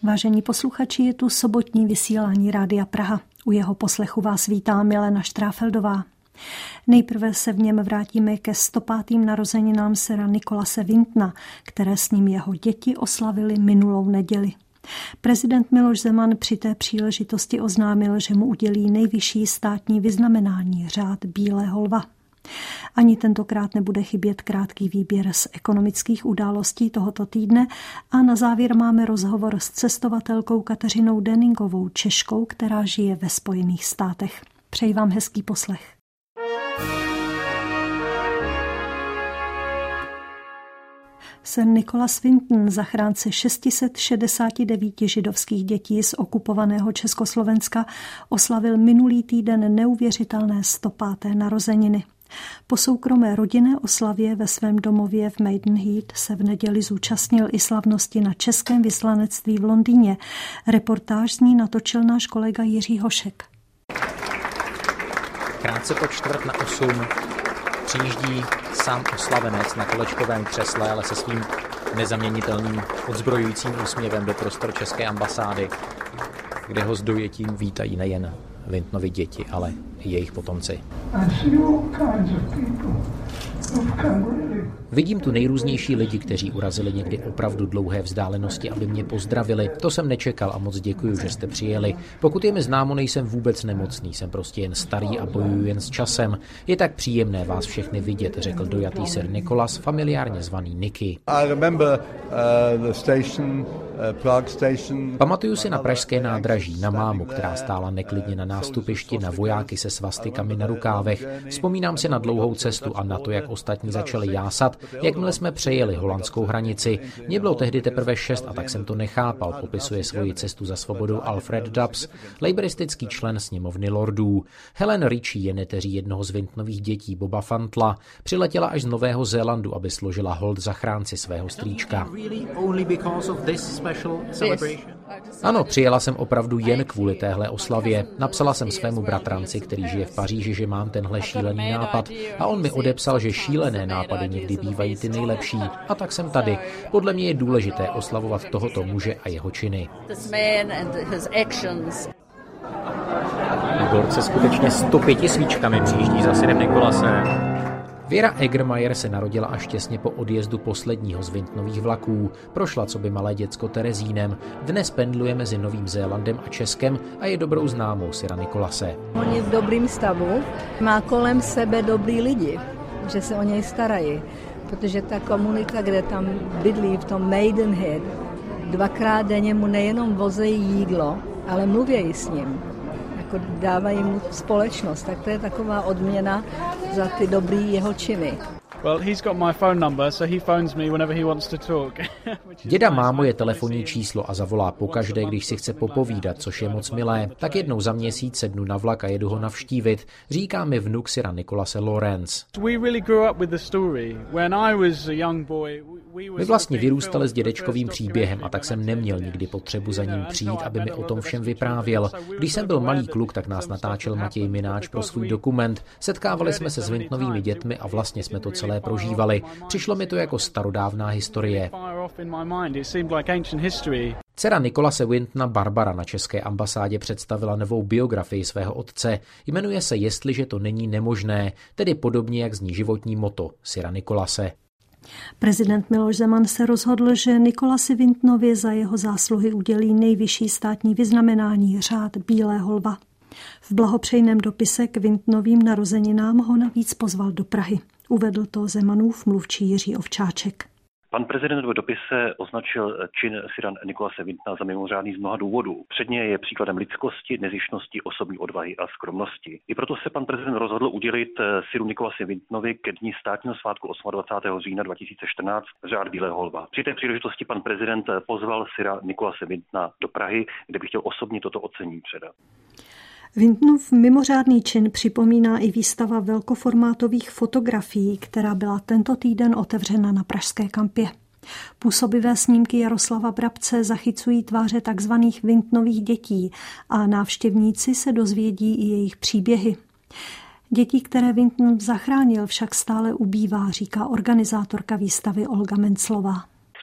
Vážení posluchači, je tu sobotní vysílání Rádia Praha. U jeho poslechu vás vítá Milena Štráfeldová. Nejprve se v něm vrátíme ke 105. narozeninám sira Nicholase Wintona, které s ním jeho děti oslavili minulou neděli. Prezident Miloš Zeman při té příležitosti oznámil, že mu udělí nejvyšší státní vyznamenání, řád Bílého lva. Ani tentokrát nebude chybět krátký výběr z ekonomických událostí tohoto týdne a na závěr máme rozhovor s cestovatelkou Kateřinou Deningovou, Češkou, která žije ve Spojených státech. Přeji vám hezký poslech. Sir Nicholas Winton, zachránce 669 židovských dětí z okupovaného Československa, oslavil minulý týden neuvěřitelné 105. narozeniny. Po soukromé rodinné oslavě ve svém domově v Maidenhead se v neděli zúčastnil i slavnosti na českém vyslanectví v Londýně. Reportáž z ní natočil náš kolega Jiří Hošek. Krátce po 7:45 přijíždí sám oslavenec na kolečkovém křesle, ale se svým nezaměnitelným odzbrojujícím úsměvem do prostor české ambasády, kde ho s dojetím vítají nejen Wintonovy děti, ale i jejich potomci. Vidím tu nejrůznější lidi, kteří urazili někdy opravdu dlouhé vzdálenosti, aby mě pozdravili. To jsem nečekal a moc děkuji, že jste přijeli. Pokud je mi známo, nejsem vůbec nemocný, jsem prostě jen starý a bojuju jen s časem. Je tak příjemné vás všechny vidět, řekl dojatý sir Nicholas, familiárně zvaný Nicky. Pamatuju si na pražské nádraží, na mámu, která stála neklidně na nástupišti, na vojáky se svastikami na rukávech. Vzpomínám si na dlouhou cestu a na to, jak ostatní začali jásat, jakmile jsme přejeli holandskou hranici. Mně bylo tehdy teprve 6 a tak jsem to nechápal, popisuje svoji cestu za svobodou Alfred Dubs, laboristický člen sněmovny lordů. Helen Ritchie je neteří jednoho z Wintonových dětí, Boba Fantla. Přiletěla až z Nového Zélandu, aby složila hold zachránci svého strýčka. Ano, přijela jsem opravdu jen kvůli téhle oslavě. Napsala jsem svému bratranci, který žije v Paříži, že mám tenhle šílený nápad a on mi odepsal, že šílené nápady někdy bývají ty nejlepší. A tak jsem tady. Podle mě je důležité oslavovat tohoto muže a jeho činy. Igor se skutečně 105 svíčkami přijíždí za sirem Nicholasem. Věra Egermeyer se narodila až těsně po odjezdu posledního z Wintonových vlaků. Prošla coby malé děcko Terezínem. Dnes pendluje mezi Novým Zélandem a Českem a je dobrou známou sira Nicholase. On je v dobrým stavu, má kolem sebe dobrý lidi, že se o něj starají, protože ta komunita, kde tam bydlí v tom Maidenhead, 2krát denně mu nejenom vozejí jídlo, ale mluvějí s ním. Dávají mu společnost, tak to je taková odměna za ty dobrý jeho činy. Well, he's got my phone number, so he phones me whenever he wants to talk. Děda má moje telefonní číslo a zavolá pokaždé, když si chce popovídat, což je moc milé. Tak jednou za měsíc sednu na vlak a jedu ho navštívit, říká mi vnuk sira Nicholase Lawrence. My vlastně vyrůstali s dědečkovým příběhem a tak jsem neměl nikdy potřebu za ním přijít, aby mi o tom všem vyprávěl. Když jsem byl malý kluk, tak nás natáčel Matěj Mináč pro svůj dokument. Setkávali jsme se s Wintonovými dětmi a vlastně jsme to celé prožívali. Přišlo mi to jako starodávná historie. Dcera Nicholase Wintona Barbara na české ambasádě představila novou biografii svého otce. Jmenuje se Jestliže to není nemožné, tedy podobně jak zní životní motto sira Nicholase. Prezident Miloš Zeman se rozhodl, že Nicholasi Wintonovi za jeho zásluhy udělí nejvyšší státní vyznamenání, řád Bílého lva. V blahopřejném dopise k Wintonovým narozeninám ho navíc pozval do Prahy. Uvedl to Zemanův mluvčí Jiří Ovčáček. Pan prezident v dopise označil čin sira Nicholase Wintona za mimořádný z mnoha důvodů. Předně je příkladem lidskosti, nezištnosti, osobní odvahy a skromnosti. I proto se pan prezident rozhodl udělit siru Nicholasi Wintonovi ke dni státního svátku 28. října 2014 řád Bílého lva. Při té příležitosti pan prezident pozval sira Nicholase Wintona do Prahy, kde by chtěl osobně toto ocenění předat. Wintonův mimořádný čin připomíná i výstava velkoformátových fotografií, která byla tento týden otevřena na pražské kampě. Působivé snímky Jaroslava Brabce zachycují tváře tzv. Wintonových dětí a návštěvníci se dozvědí i jejich příběhy. Dětí, které Winton zachránil, však stále ubývá, říká organizátorka výstavy Olga Menclová.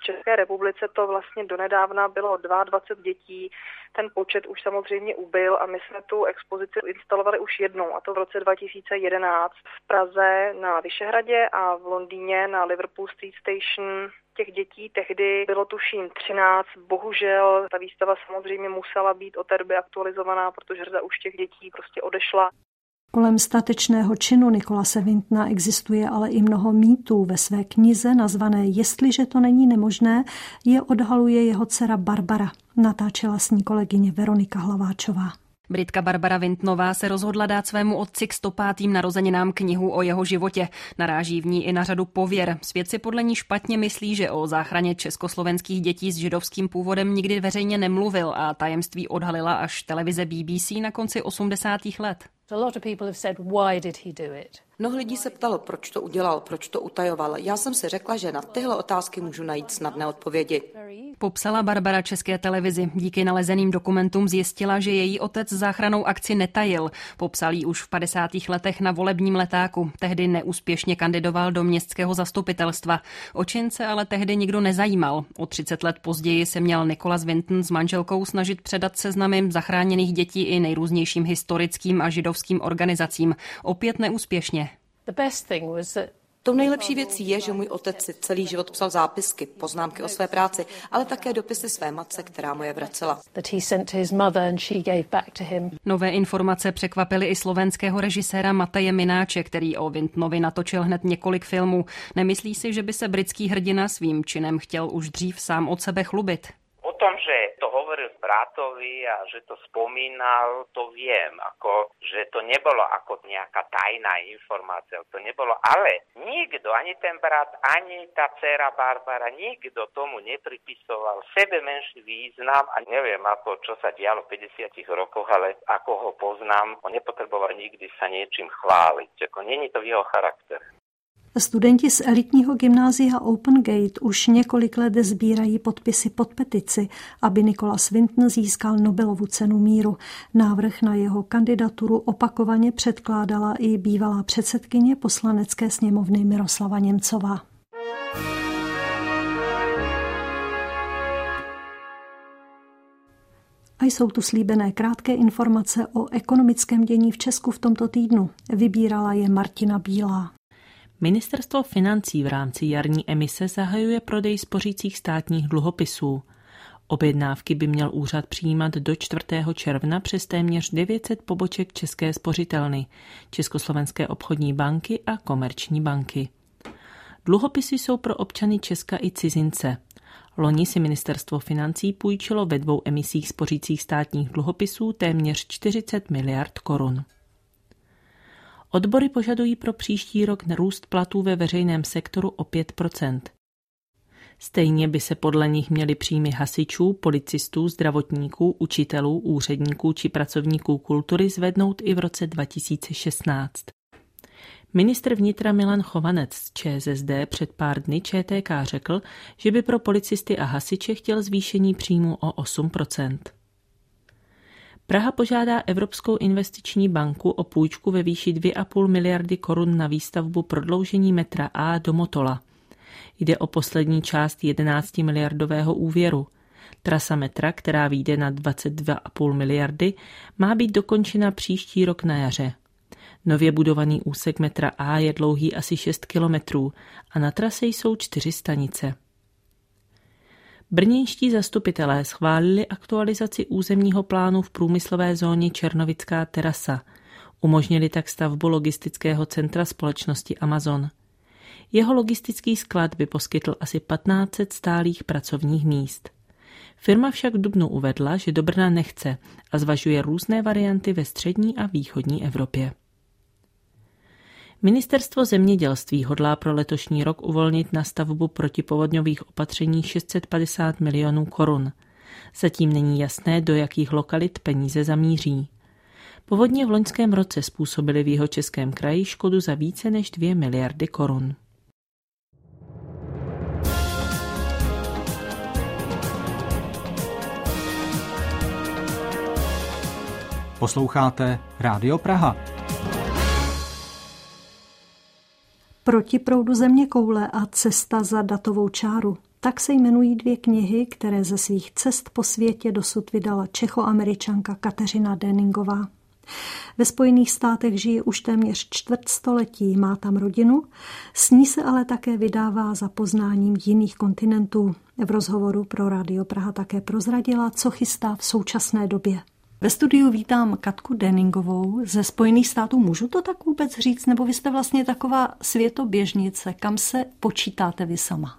České republice to vlastně donedávna bylo 22 dětí, ten počet už samozřejmě ubyl a my jsme tu expozici instalovali už jednou, a to v roce 2011 v Praze na Vyšehradě a v Londýně na Liverpool Street Station. Těch dětí tehdy bylo tuším 13, bohužel ta výstava samozřejmě musela být od té doby aktualizovaná, protože řada už těch dětí prostě odešla. Kolem statečného činu Nicholase Wintona existuje ale i mnoho mýtů. Ve své knize nazvané Jestliže to není nemožné je odhaluje jeho dcera Barbara. Natáčela s ní kolegyně Veronika Hlaváčová. Britka Barbara Wintonová se rozhodla dát svému otci k 105. narozeninám knihu o jeho životě. Naráží v ní i na řadu pověr. Svět si podle ní špatně myslí, že o záchraně československých dětí s židovským původem nikdy veřejně nemluvil a tajemství odhalila až televize BBC na konci 80. let. Mnoho lidí se ptalo, proč to udělal, proč to utajoval. Já jsem si řekla, že na tyhle otázky můžu najít snadné odpovědi. Popsala Barbara České televizi. Díky nalezeným dokumentům zjistila, že její otec záchrannou akci netajil. Popsal ji už v 50. letech na volebním letáku. Tehdy neúspěšně kandidoval do městského zastupitelstva. O čin se ale tehdy nikdo nezajímal. O 30 let později se měl Nicholas Winton s manželkou snažit předat seznamy zachráněných dětí i nejrůznějším historickým a židovským organizacím. Opět neúspěšně. Tou nejlepší věcí je, že můj otec si celý život psal zápisky, poznámky o své práci, ale také dopisy své matce, která mu je vracela. Nové informace překvapily i slovenského režiséra Mateje Mináče, který o Wintonovi natočil hned několik filmů. Nemyslí si, že by se britský hrdina svým činem chtěl už dřív sám od sebe chlubit? O tom, že to hovoril bratovi a že to spomínal, to viem, že to nebolo ako nejaká tajná informácia, to nebolo, ale nikto, ani ten brat, ani tá dcera Barbara, nikto tomu nepripisoval sebe menší význam a neviem, čo sa dialo v 50 rokoch, ale ako ho poznám, on nepotreboval nikdy sa niečím chváliť, není to v jeho charaktere. Studenti z elitního gymnázia Open Gate už několik let sbírají podpisy pod petici, aby Nicholas Winton získal Nobelovu cenu míru. Návrh na jeho kandidaturu opakovaně předkládala i bývalá předsedkyně poslanecké sněmovny Miroslava Němcová. A jsou tu slíbené krátké informace o ekonomickém dění v Česku v tomto týdnu. Vybírala je Martina Bílá. Ministerstvo financí v rámci jarní emise zahajuje prodej spořících státních dluhopisů. Objednávky by měl úřad přijímat do 4. června přes téměř 900 poboček České spořitelny, Československé obchodní banky a Komerční banky. Dluhopisy jsou pro občany Česka i cizince. Loni si Ministerstvo financí půjčilo ve 2 emisích spořících státních dluhopisů téměř 40 miliard korun. Odbory požadují pro příští rok růst platů ve veřejném sektoru o 5%. Stejně by se podle nich měly příjmy hasičů, policistů, zdravotníků, učitelů, úředníků či pracovníků kultury zvednout i v roce 2016. Ministr vnitra Milan Chovanec z ČSSD před pár dny ČTK řekl, že by pro policisty a hasiče chtěl zvýšení příjmu o 8%. Praha požádá Evropskou investiční banku o půjčku ve výši 2,5 miliardy korun na výstavbu prodloužení metra A do Motola. Jde o poslední část 11 miliardového úvěru. Trasa metra, která vyjde na 22,5 miliardy, má být dokončena příští rok na jaře. Nově budovaný úsek metra A je dlouhý asi 6 kilometrů a na trase jsou 4 stanice. Brněnští zastupitelé schválili aktualizaci územního plánu v průmyslové zóně Černovická terasa. Umožnili tak stavbu logistického centra společnosti Amazon. Jeho logistický sklad by poskytl asi 1500 stálých pracovních míst. Firma však v dubnu uvedla, že do Brna nechce a zvažuje různé varianty ve střední a východní Evropě. Ministerstvo zemědělství hodlá pro letošní rok uvolnit na stavbu protipovodňových opatření 650 milionů korun. Zatím není jasné, do jakých lokalit peníze zamíří. Povodně v loňském roce způsobily v Jihočeském kraji škodu za více než 2 miliardy korun. Posloucháte Rádio Praha. Proti proudu zeměkoule a cesta za datovou čáru. Tak se jmenují 2 knihy, které ze svých cest po světě dosud vydala Čechoameričanka Kateřina Denningová. Ve Spojených státech žije už téměř 400 let, má tam rodinu, s ní se ale také vydává za poznáním jiných kontinentů. V rozhovoru pro Rádio Praha také prozradila, co chystá v současné době. Ve studiu vítám Katku Denningovou ze Spojených států. Můžu to tak vůbec říct, nebo vy jste vlastně taková světoběžnice? Kam se počítáte vy sama?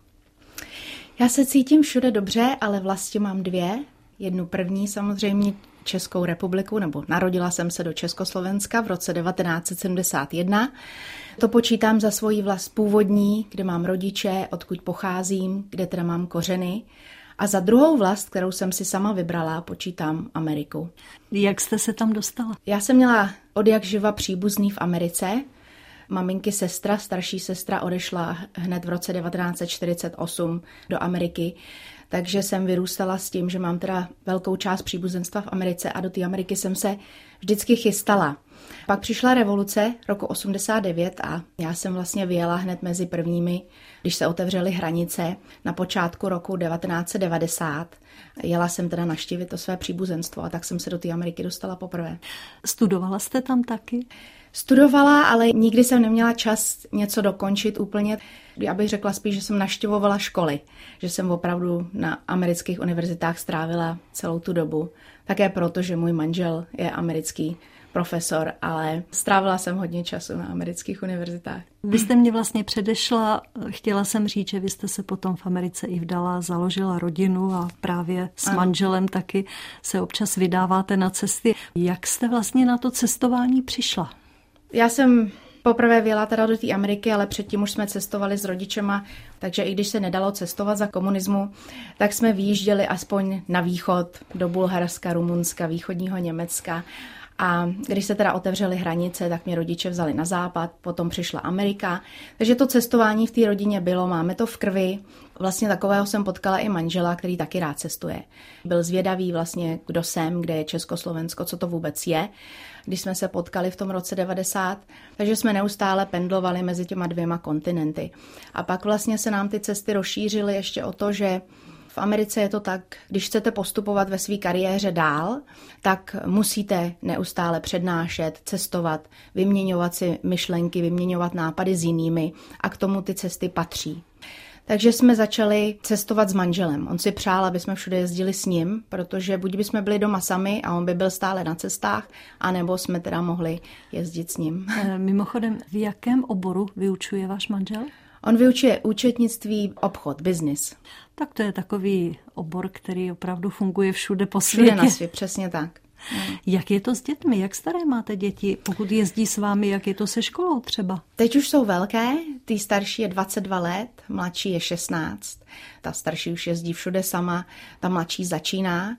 Já se cítím všude dobře, ale vlastně mám 2. Jednu první samozřejmě Českou republiku, nebo narodila jsem se do Československa v roce 1971. To počítám za svoji vlast původní, kde mám rodiče, odkud pocházím, kde teda mám kořeny. A za druhou vlast, kterou jsem si sama vybrala, počítám Ameriku. Jak jste se tam dostala? Já jsem měla odjakživa příbuzný v Americe. Maminky sestra, starší sestra odešla hned v roce 1948 do Ameriky. Takže jsem vyrůstala s tím, že mám teda velkou část příbuzenstva v Americe a do té Ameriky jsem se vždycky chystala. Pak přišla revoluce roku 89 a já jsem vlastně vyjela hned mezi prvními, když se otevřely hranice na počátku roku 1990. Jela jsem teda navštívit to své příbuzenstvo a tak jsem se do té Ameriky dostala poprvé. Studovala jste tam taky? Studovala, ale nikdy jsem neměla čas něco dokončit úplně. Já bych řekla spíš, že jsem navštěvovala školy, že jsem opravdu na amerických univerzitách strávila celou tu dobu. Také proto, že můj manžel je americký profesor, ale strávila jsem hodně času na amerických univerzitách. Vy jste mě vlastně předešla, chtěla jsem říct, že vy jste se potom v Americe i vdala, založila rodinu a právě s manželem taky se občas vydáváte na cesty. Jak jste vlastně na to cestování přišla? Já jsem poprvé vyjela teda do té Ameriky, ale předtím už jsme cestovali s rodičema, takže i když se nedalo cestovat za komunismu, tak jsme vyjížděli aspoň na východ, do Bulharska, Rumunska, východního Německa. A když se teda otevřely hranice, tak mě rodiče vzali na západ, potom přišla Amerika. Takže to cestování v té rodině bylo, máme to v krvi. Vlastně takového jsem potkala i manžela, který taky rád cestuje. Byl zvědavý vlastně, kdo jsem, kde je Československo, co to vůbec je, když jsme se potkali v tom roce 90. Takže jsme neustále pendlovali mezi těma 2 kontinenty. A pak vlastně se nám ty cesty rozšířily ještě o to, že v Americe je to tak, když chcete postupovat ve své kariéře dál, tak musíte neustále přednášet, cestovat, vyměňovat si myšlenky, vyměňovat nápady s jinými a k tomu ty cesty patří. Takže jsme začali cestovat s manželem. On si přál, aby jsme všude jezdili s ním, protože buď bychom byli doma sami a on by byl stále na cestách, anebo jsme teda mohli jezdit s ním. Mimochodem, v jakém oboru vyučuje váš manžel? On vyučuje účetnictví, obchod, biznis. Tak to je takový obor, který opravdu funguje všude po světě. Všude na světě, přesně tak. Jak je to s dětmi? Jak staré máte děti? Pokud jezdí s vámi, jak je to se školou třeba? Teď už jsou velké, ty starší je 22 let, mladší je 16. Ta starší už jezdí všude sama, ta mladší začíná.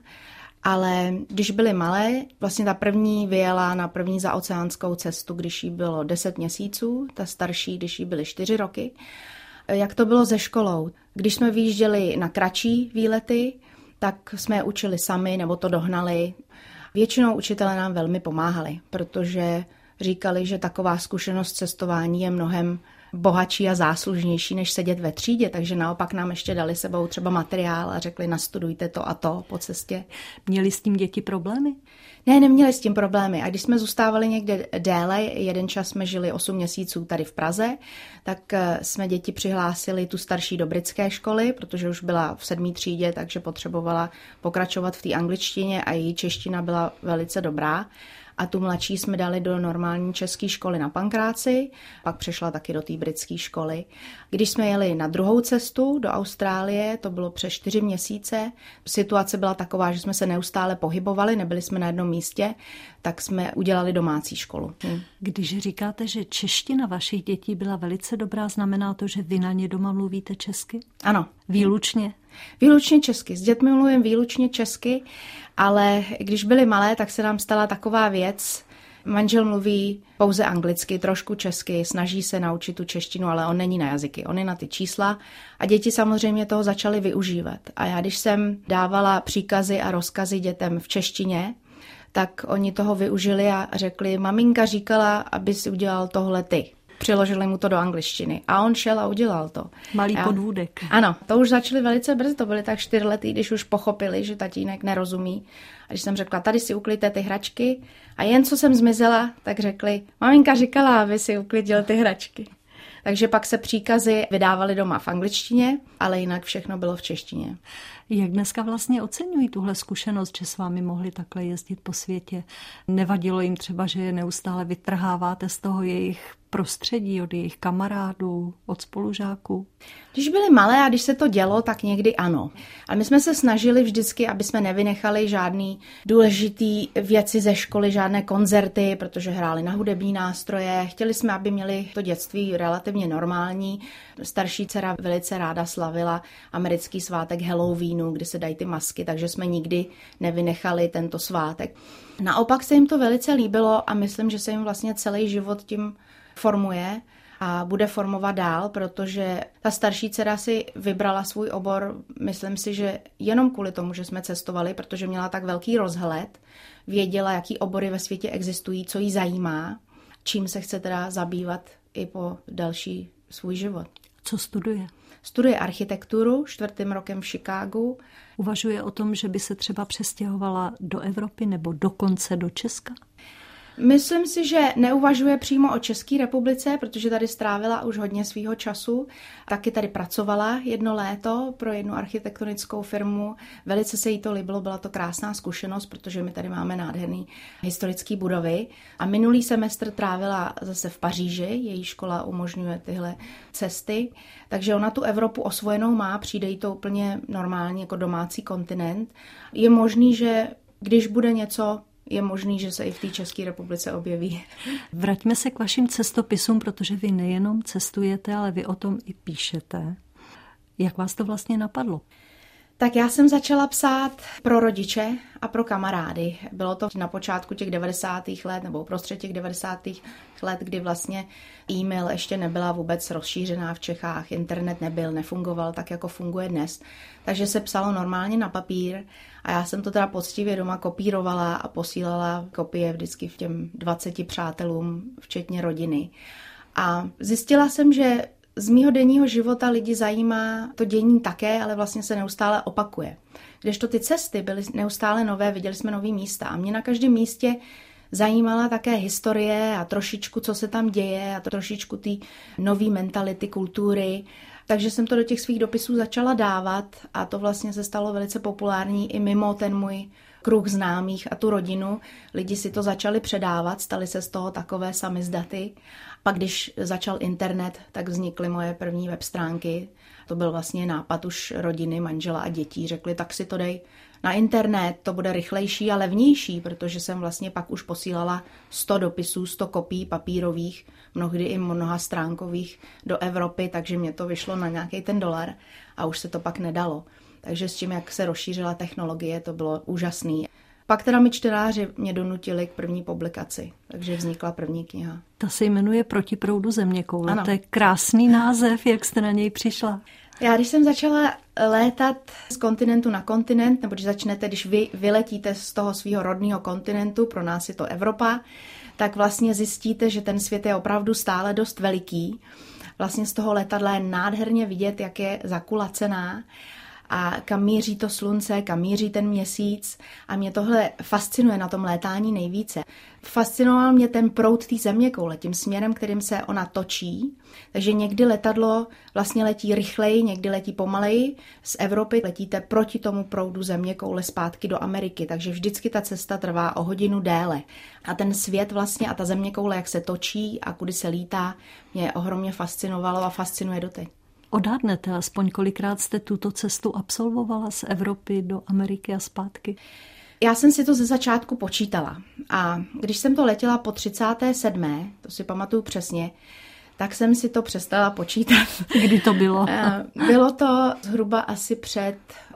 Ale když byly malé, vlastně ta první vyjela na první zaoceánskou cestu, když jí bylo 10 měsíců, ta starší, když jí byly 4 roky. Jak to bylo se školou? Když jsme vyjížděli na kratší výlety, tak jsme je učili sami nebo to dohnali. Většinou učitelé nám velmi pomáhali, protože říkali, že taková zkušenost cestování je mnohem bohatší a záslužnější, než sedět ve třídě, takže naopak nám ještě dali sebou třeba materiál a řekli, nastudujte to a to po cestě. Měli s tím děti problémy? Ne, neměli s tím problémy. A když jsme zůstávali někde déle, jeden čas jsme žili 8 měsíců tady v Praze, tak jsme děti přihlásili tu starší do britské školy, protože už byla v 7. třídě, takže potřebovala pokračovat v té angličtině a její čeština byla velice dobrá. A tu mladší jsme dali do normální české školy na Pankráci, pak přešla taky do té britské školy. Když jsme jeli na druhou cestu do Austrálie, to bylo přes 4 měsíce, situace byla taková, že jsme se neustále pohybovali, nebyli jsme na jednom místě, tak jsme udělali domácí školu. Když říkáte, že čeština vašich dětí byla velice dobrá, znamená to, že vy na ně doma mluvíte česky? Ano. Výlučně? Výlučně česky. S dětmi mluvím výlučně česky, ale když byly malé, tak se nám stala taková věc. Manžel mluví pouze anglicky, trošku česky, snaží se naučit tu češtinu, ale on není na jazyky, on je na ty čísla a děti samozřejmě toho začaly využívat. A já, když jsem dávala příkazy a rozkazy dětem v češtině, tak oni toho využili a řekli, maminka říkala, aby si udělal tohle ty. Přiložili mu to do angličtiny a on šel a udělal to. Malý podvůdek. Ano, to už začali velice brzy, to byly tak 4letý, když už pochopili, že tatínek nerozumí. A když jsem řekla, tady si uklidte ty hračky a jen co jsem zmizela, tak řekli, maminka říkala, aby si uklidil ty hračky. Takže pak se příkazy vydávaly doma v angličtině, ale jinak všechno bylo v češtině. Jak dneska vlastně oceňují tuhle zkušenost, že s vámi mohli takhle jezdit po světě? Nevadilo jim třeba, že je neustále vytrháváte z toho jejich prostředí, od jejich kamarádů, od spolužáků? Když byli malé a když se to dělo, tak někdy ano. Ale my jsme se snažili vždycky, aby jsme nevynechali žádný důležitý věci ze školy, žádné koncerty, protože hráli na hudební nástroje. Chtěli jsme, aby měli to dětství relativně normální. Starší dcera velice ráda slavila americký svátek Halloweenu, kdy se dají ty masky, takže jsme nikdy nevynechali tento svátek. Naopak se jim to velice líbilo a myslím, že se jim vlastně celý život tím formuje a bude formovat dál, protože ta starší dcera si vybrala svůj obor, myslím si, že jenom kvůli tomu, že jsme cestovali, protože měla tak velký rozhled, věděla, jaký obory ve světě existují, co jí zajímá, čím se chce teda zabývat i po další svůj život. Co studuje? Studuje architekturu, 4. rokem v Chicagu. Uvažuje o tom, že by se třeba přestěhovala do Evropy nebo dokonce do Česka? Myslím si, že neuvažuje přímo o České republice, protože tady strávila už hodně svýho času. Taky tady pracovala 1 léto pro jednu architektonickou firmu. Velice se jí to líbilo, byla to krásná zkušenost, protože my tady máme nádherný historické budovy. A minulý semestr trávila zase v Paříži, její škola umožňuje tyhle cesty. Takže ona tu Evropu osvojenou má, přijde jí to úplně normálně jako domácí kontinent. Je možný, že když bude něco, je možný, že se i v té České republice objeví. Vraťme se k vašim cestopisům, protože vy nejenom cestujete, ale vy o tom i píšete. Jak vás to vlastně napadlo? Tak já jsem začala psát pro rodiče a pro kamarády. Bylo to na počátku těch 90. let nebo uprostřed těch 90. let, kdy vlastně e-mail ještě nebyla vůbec rozšířená v Čechách, internet nefungoval tak, jako funguje dnes. Takže se psalo normálně na papír a já jsem to teda poctivě doma kopírovala a posílala kopie vždycky v těm 20 přátelům, včetně rodiny. A zjistila jsem, že z mýho denního života lidi zajímá to dění také, ale vlastně se neustále opakuje. Kdežto ty cesty byly neustále nové, viděli jsme nový místa a mě na každém místě zajímala také historie a trošičku, co se tam děje a trošičku ty nový mentality, kultury. Takže jsem to do těch svých dopisů začala dávat a to vlastně se stalo velice populární i mimo ten můj kruh známých a tu rodinu. Lidi si to začali předávat, staly se z toho takové samizdaty. Pak když začal internet, tak vznikly moje první web stránky. To byl vlastně nápad už rodiny, manžela a dětí. Řekli, tak si to dej na internet, to bude rychlejší a levnější, protože jsem vlastně pak už posílala 100 dopisů, 100 kopií papírových, mnohdy i mnoha stránkových do Evropy, takže mě to vyšlo na nějaký ten $1 a už se to pak nedalo. Takže s tím, jak se rozšířila technologie, to bylo úžasný. Pak teda mi čtenáři mě donutili k první publikaci, takže vznikla první kniha. Ta se jmenuje Proti proudu zeměkoule. Ano. To je krásný název, jak jste na něj přišla. Já když jsem začala létat z kontinentu na kontinent, nebo když vy vyletíte z toho svého rodného kontinentu, pro nás je to Evropa, tak vlastně zjistíte, že ten svět je opravdu stále dost veliký. Vlastně z toho letadla je nádherně vidět, jak je zakulacená a kam míří to slunce, kam míří ten měsíc. A mě tohle fascinuje na tom létání nejvíce. Fascinoval mě ten proud té zeměkoule, tím směrem, kterým se ona točí. Takže někdy letadlo vlastně letí rychleji, někdy letí pomaleji. Z Evropy letíte proti tomu proudu zeměkoule zpátky do Ameriky, takže vždycky ta cesta trvá o hodinu déle. A ten svět vlastně a ta zeměkoule, jak se točí a kudy se lítá, mě ohromně fascinovalo a fascinuje doteď. Odhadnete aspoň, kolikrát jste tuto cestu absolvovala z Evropy do Ameriky a zpátky? Já jsem si to ze začátku počítala a když jsem to letěla po 37., to si pamatuju přesně, tak jsem si to přestala počítat. Kdy to bylo? Bylo to zhruba asi před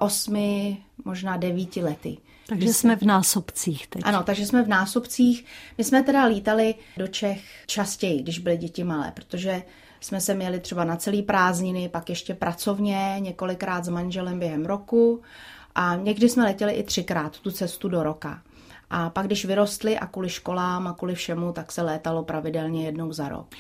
8, možná 9 lety. Takže jsme v násobcích teď. Ano, takže jsme v násobcích. My jsme teda lítali do Čech častěji, když byly děti malé, protože jsme se měli třeba na celý prázdniny, pak ještě pracovně, několikrát s manželem během roku a někdy jsme letěli i 3krát tu cestu do roka. A pak, když vyrostli a kvůli školám a kvůli všemu, tak se létalo pravidelně jednou za rok.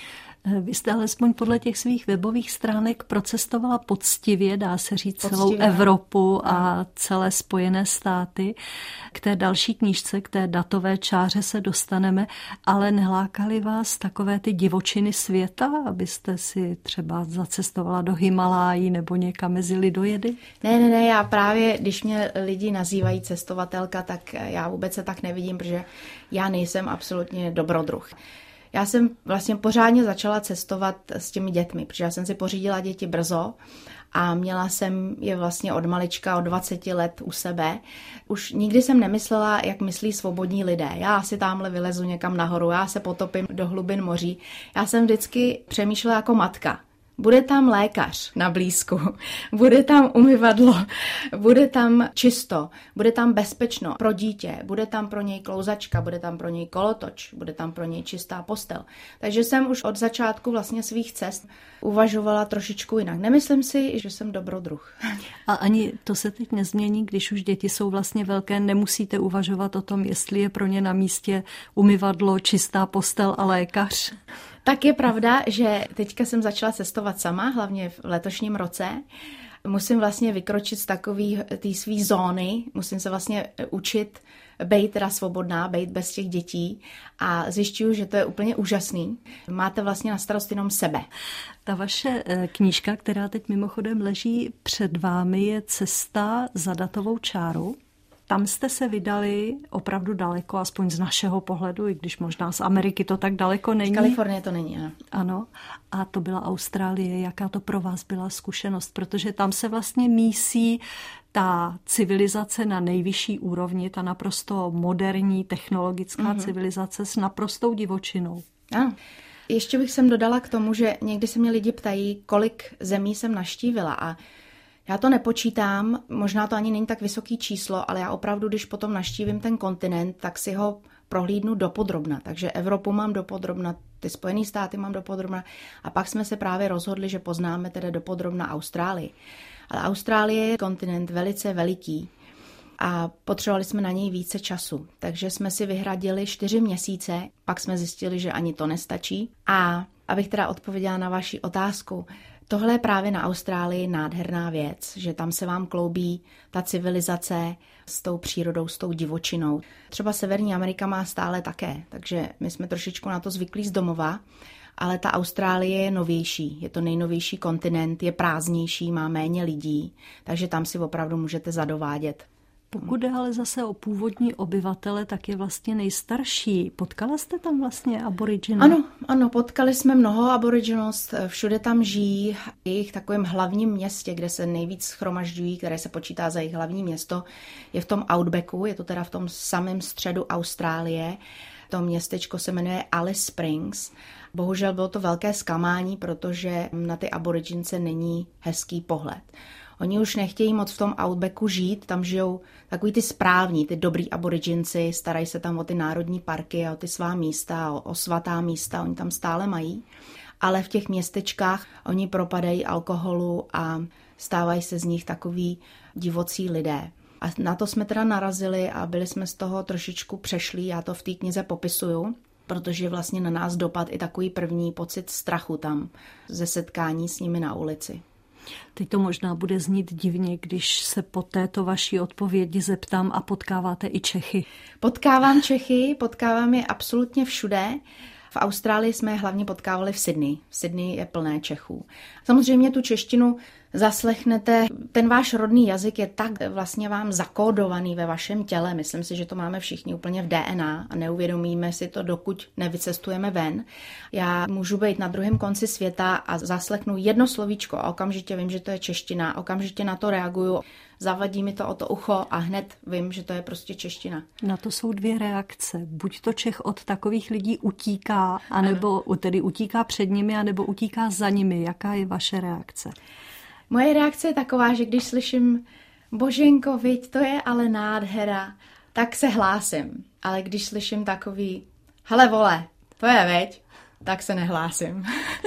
Vy jste alespoň podle těch svých webových stránek procestovala poctivě, dá se říct, celou Evropu a celé Spojené státy. K té další knížce, k té datové čáře se dostaneme, ale nelákaly vás takové ty divočiny světa, abyste si třeba zacestovala do Himalájí nebo někam mezi lidojedy? Ne, já právě, když mě lidi nazývají cestovatelka, tak já vůbec se tak nevidím, protože já nejsem absolutně dobrodruh. Já jsem vlastně pořádně začala cestovat s těmi dětmi, protože já jsem si pořídila děti brzo a měla jsem je vlastně od malička, od 20 let u sebe. Už nikdy jsem nemyslela, jak myslí svobodní lidé. Já si tamhle vylezu někam nahoru, já se potopím do hlubin moří. Já jsem vždycky přemýšlela jako matka. Bude tam lékař na blízku, bude tam umyvadlo, bude tam čisto, bude tam bezpečno pro dítě, bude tam pro něj klouzačka, bude tam pro něj kolotoč, bude tam pro něj čistá postel. Takže jsem už od začátku vlastně svých cest uvažovala trošičku jinak. Nemyslím si, že jsem dobrodruh. A ani to se teď nezmění, když už děti jsou vlastně velké, nemusíte uvažovat o tom, jestli je pro ně na místě umyvadlo, čistá postel a lékař? Tak je pravda, že teďka jsem začala cestovat sama, hlavně v letošním roce. Musím vlastně vykročit z takový té svý zóny, musím se vlastně učit bejt teda svobodná, bejt bez těch dětí a zjišťuju, že to je úplně úžasný. Máte vlastně na starost jenom sebe. Ta vaše knížka, která teď mimochodem leží před vámi, je Cesta za datovou čáru. Tam jste se vydali opravdu daleko, aspoň z našeho pohledu, i když možná z Ameriky to tak daleko není. Z Kalifornie to není, ano. Ano, a to byla Austrálie. Jaká to pro vás byla zkušenost? Protože tam se vlastně mísí ta civilizace na nejvyšší úrovni, ta naprosto moderní, technologická civilizace s naprostou divočinou. Ano. Ještě bych sem dodala k tomu, že někdy se mě lidi ptají, kolik zemí jsem navštívila a já to nepočítám, možná to ani není tak vysoký číslo, ale já opravdu, když potom navštívím ten kontinent, tak si ho prohlídnu dopodrobna. Takže Evropu mám dopodrobna, ty Spojené státy mám dopodrobna a pak jsme se právě rozhodli, že poznáme tedy dopodrobna Austrálii. Ale Austrálie je kontinent velice veliký a potřebovali jsme na něj více času. Takže jsme si vyhradili 4 měsíce, pak jsme zjistili, že ani to nestačí. A abych teda odpověděla na vaši otázku, tohle je právě na Austrálii nádherná věc, že tam se vám kloubí ta civilizace s tou přírodou, s tou divočinou. Třeba Severní Amerika má stále také, takže my jsme trošičku na to zvyklí z domova, ale ta Austrálie je novější, je to nejnovější kontinent, je prázdnější, má méně lidí, takže tam si opravdu můžete zadovádět. Pokud jde ale zase o původní obyvatele, tak je vlastně nejstarší. Potkala jste tam vlastně aboriginy? Ano, potkali jsme mnoho aboriginost, všude tam žijí. Jejich takovém hlavním městě, kde se nejvíc shromažďují, které se počítá za jejich hlavní město, je v tom Outbacku, je to teda v tom samém středu Austrálie. To městečko se jmenuje Alice Springs. Bohužel bylo to velké zklamání, protože na ty aborigince není hezký pohled. Oni už nechtějí moc v tom Outbacku žít, tam žijou takový ty správní, ty dobrý aboriginci, starají se tam o ty národní parky a o ty svá místa, o svatá místa, oni tam stále mají. Ale v těch městečkách oni propadají alkoholu a stávají se z nich takový divocí lidé. A na to jsme teda narazili a byli jsme z toho trošičku přešlí, já to v té knize popisuju, protože vlastně na nás dopad i takový první pocit strachu tam ze setkání s nimi na ulici. Teď to možná bude znít divně, když se po této vaší odpovědi zeptám a potkáváte i Čechy. Potkávám Čechy, potkávám je absolutně všude. V Austrálii jsme je hlavně potkávali v Sydney. V Sydney je plné Čechů. Samozřejmě tu češtinu zaslechnete, ten váš rodný jazyk je tak vlastně vám zakódovaný ve vašem těle. Myslím si, že to máme všichni úplně v DNA a neuvědomíme si to, dokud nevycestujeme ven. Já můžu být na druhém konci světa a zaslechnu jedno slovíčko a okamžitě vím, že to je čeština, okamžitě na to reaguju, zavadí mi to o to ucho a hned vím, že to je prostě čeština. Na to jsou 2 reakce. Buď to Čech od takových lidí utíká, anebo tedy utíká před nimi, anebo utíká za nimi. Jaká je vaše reakce? Moje reakce je taková, že když slyším Boženko, viď, to je ale nádhera, tak se hlásím. Ale když slyším takový, hele vole, to je veď, tak se nehlásím.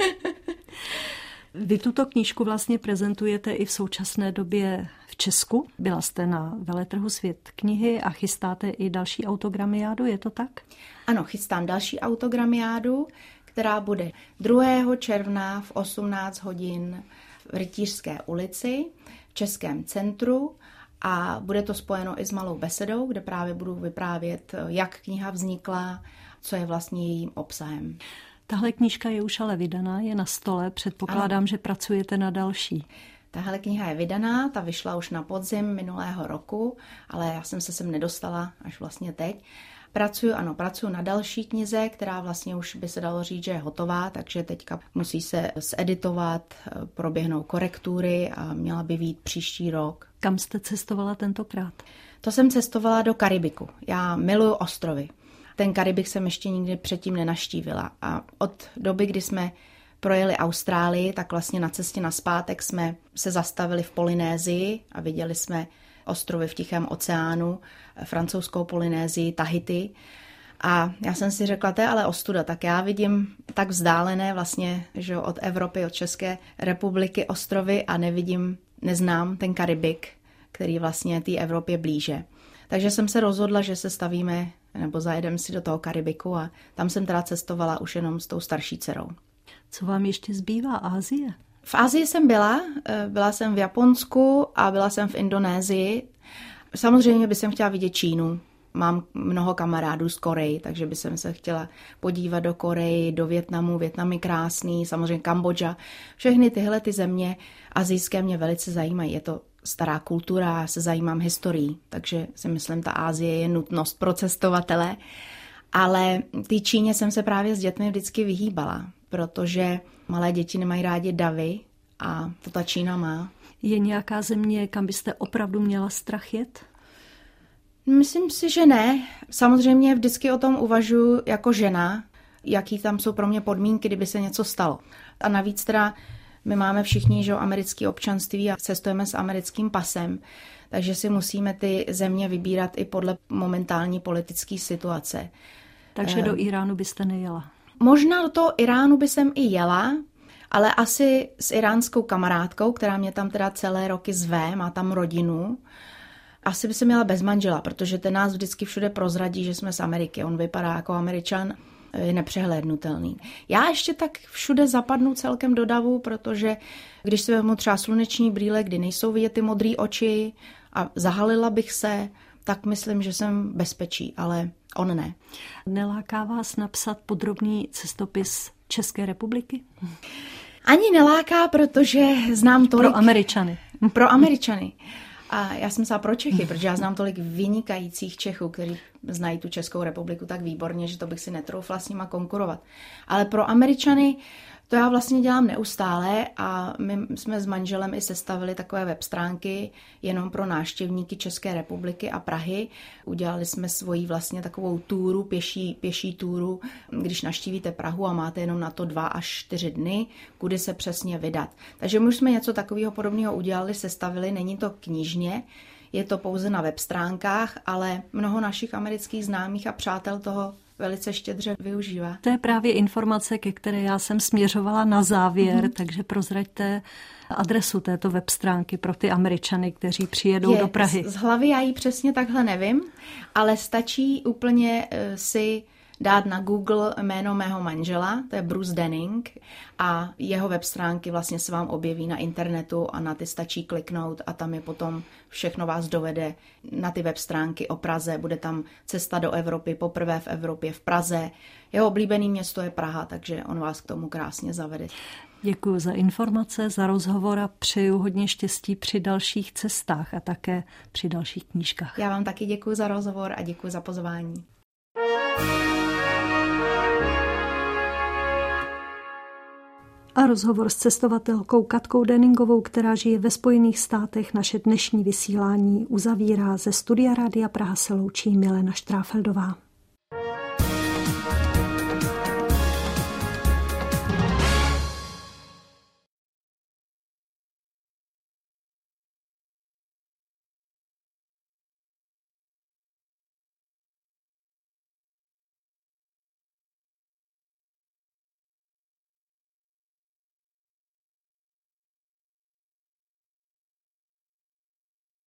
Vy tuto knížku vlastně prezentujete i v současné době v Česku. Byla jste na veletrhu Svět knihy a chystáte i další autogramiádu, je to tak? Ano, chystám další autogramiádu, která bude 2. června v 18 hodin v Rytířské ulici v Českém centru a bude to spojeno i s malou besedou, kde právě budu vyprávět, jak kniha vznikla, co je vlastně jejím obsahem. Tahle knížka je už ale vydaná, je na stole, předpokládám, že pracujete na další. Tahle kniha je vydaná, ta vyšla už na podzim minulého roku, ale já jsem se sem nedostala až vlastně teď. Pracuju na další knize, která vlastně už by se dalo říct, že je hotová, takže teďka musí se zeditovat, proběhnou korektury a měla by vyjít příští rok. Kam jste cestovala tentokrát? To jsem cestovala do Karibiku. Já miluju ostrovy. Ten Karibik jsem ještě nikdy předtím nenaštívila a od doby, kdy jsme projeli Austrálii, tak vlastně na cestě nazpátek jsme se zastavili v Polynésii a viděli jsme ostrovy v Tichém oceánu, francouzskou Polynésii, Tahiti. A já jsem si řekla, to je ale ostuda, tak já vidím tak vzdálené vlastně, že od Evropy, od České republiky ostrovy a neznám ten Karibik, který vlastně té Evropě blíže. Takže jsem se rozhodla, že se stavíme nebo zajedeme si do toho Karibiku a tam jsem teda cestovala už jenom s tou starší dcerou. Co vám ještě zbývá? Asie? V Asii jsem byla jsem v Japonsku a byla jsem v Indonésii. Samozřejmě bych chtěla vidět Čínu. Mám mnoho kamarádů z Koreji, takže bych se chtěla podívat do Koreji, do Vietnamu. Vietnam je krásný, samozřejmě Kambodža. Všechny tyhle ty země asijské mě velice zajímají. Je to stará kultura, já se zajímám historií, takže si myslím, ta Asie je nutnost pro cestovatele. Ale té Číně jsem se právě s dětmi vždycky vyhýbala, protože malé děti nemají rádi davy a to ta Čína má. Je nějaká země, kam byste opravdu měla strach jet? Myslím si, že ne. Samozřejmě vždycky o tom uvažuji jako žena, jaký tam jsou pro mě podmínky, kdyby se něco stalo. A navíc teda my máme všichni americké občanství a cestujeme s americkým pasem, takže si musíme ty země vybírat i podle momentální politické situace. Takže do Iránu byste nejela? Možná do toho Iránu by jsem i jela, ale asi s iránskou kamarádkou, která mě tam teda celé roky zve, má tam rodinu. Asi by jsem jela bez manžela, protože ten nás vždycky všude prozradí, že jsme z Ameriky. On vypadá jako Američan, je nepřehlédnutelný. Já ještě tak všude zapadnu celkem do davu, protože když si vezmu třeba sluneční brýle, kdy nejsou vidět ty modré oči a zahalila bych se, tak myslím, že jsem v bezpečí, ale on ne. Neláká vás napsat podrobný cestopis České republiky? Ani neláká, protože znám tolik... Pro Američany. Pro Američany. A já jsem psala pro Čechy, protože já znám tolik vynikajících Čechů, kteří znají tu Českou republiku tak výborně, že to bych si netroufla s nima konkurovat. Ale pro Američany to já vlastně dělám neustále a my jsme s manželem i sestavili takové web stránky jenom pro návštěvníky České republiky a Prahy. Udělali jsme svoji vlastně takovou túru, pěší túru, když navštívíte Prahu a máte jenom na to 2 až 4 dny, kudy se přesně vydat. Takže my už jsme něco takového podobného udělali, sestavili, není to knižně, je to pouze na web stránkách, ale mnoho našich amerických známých a přátel toho velice štědře využívá. To je právě informace, ke které já jsem směřovala na závěr, takže prozraďte adresu této web stránky pro ty Američany, kteří přijedou do Prahy. Z hlavy já ji přesně takhle nevím, ale stačí úplně si dát na Google jméno mého manžela, to je Bruce Denning, a jeho web stránky vlastně se vám objeví na internetu a na ty stačí kliknout a tam je potom všechno vás dovede na ty web stránky o Praze. Bude tam cesta do Evropy, poprvé v Evropě v Praze. Jeho oblíbený město je Praha, takže on vás k tomu krásně zavede. Děkuji za informace, za rozhovor a přeju hodně štěstí při dalších cestách a také při dalších knížkách. Já vám taky děkuji za rozhovor a děkuji za pozvání. A rozhovor s cestovatelkou Katkou Denningovou, která žije ve Spojených státech, naše dnešní vysílání uzavírá. Ze studia Rádia Praha se loučí Milena Štráfeldová.